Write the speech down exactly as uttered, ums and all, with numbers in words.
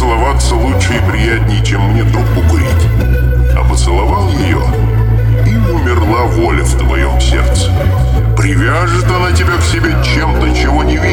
целоваться лучше и приятнее, чем мне трубку курить. А поцеловал ее, и умерла воля в твоем сердце. Привяжет она тебя к себе чем-то, чего не видишь.